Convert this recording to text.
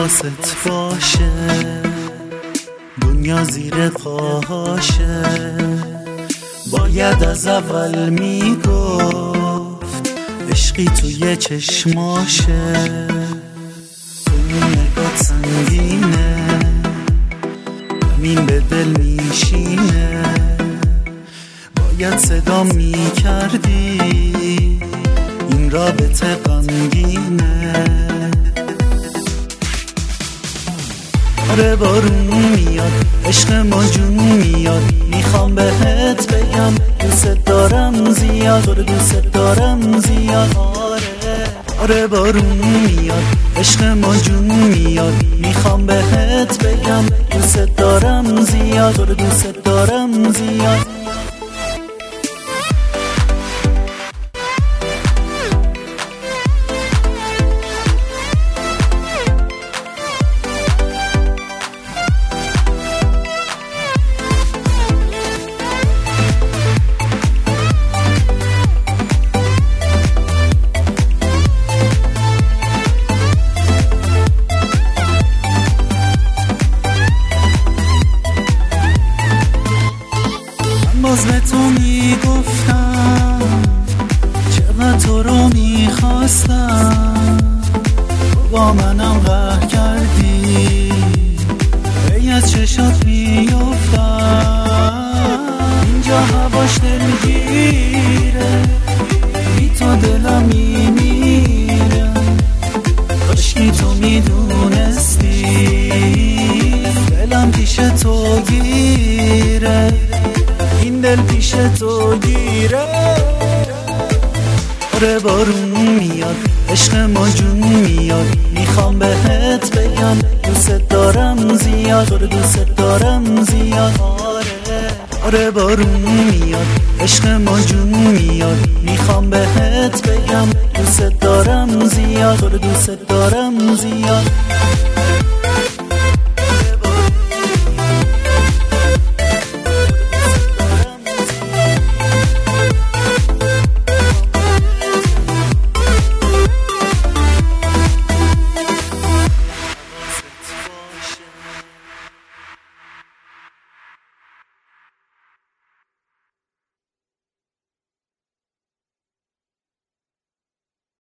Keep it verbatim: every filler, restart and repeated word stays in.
حواست باشه دنیا زیر پاهاشه. باید از اول میگفت عشقی توی چشماشه. تو نگات سنگینه همین به دل میشینه. باید صدا میکردی این رابطه غمگینه. آره بارون میاد عشق ما جون میاد. میخوام بهت بگم دوست دارم زیاد. آره دوست دارم زیاد. آره آره بارون میاد عشق ما جون میاد. میخوام بهت بگم دوست دارم زیاد. آره دوست دارم زیاد. باز به تو میگفتم چقدر تو رو میخواستم. با منم قهر کردی ای از چشات میافتم. اینجا هواش دلگیره بی تو دلم میمیره. کاشکی تو میدونستی دلم پیش تو گیره. این دل پیش تو گیره. آره بارون میاد عشق ما جون میاد. میخوام بهت بگم دوست دارم زیاد. آره دوست دارم زیاد. آره آره بارون میاد عشق ما جون میاد. میخوام بهت بگم دوست دارم زیاد. آره دوست دارم زیاد.